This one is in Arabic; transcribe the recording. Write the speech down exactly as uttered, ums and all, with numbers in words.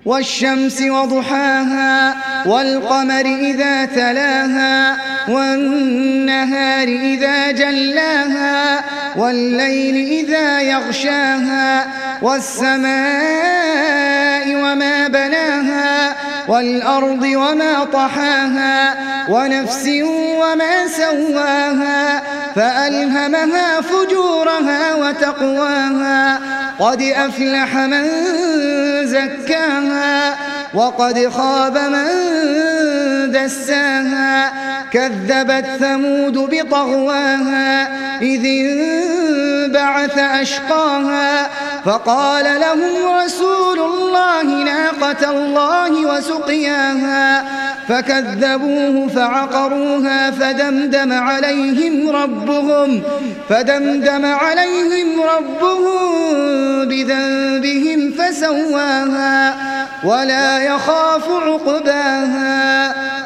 والشمس وضحاها والقمر إذا تلاها والنهار إذا جلاها والليل إذا يغشاها والسماء وما بناها والأرض وما طحاها ونفس وما سواها فألهمها فجورها وتقواها قد أفلح من زكاها وقد خاب من دساها كذبت ثمود بطغواها إذ انبعث أشقاها فقال لهم رسول الله ناقة الله وسقياها فكذبوه فعقروها فدمدم عليهم ربهم فدمدم عليهم ربهم بذنبهم فسواها ولا يخاف عقباها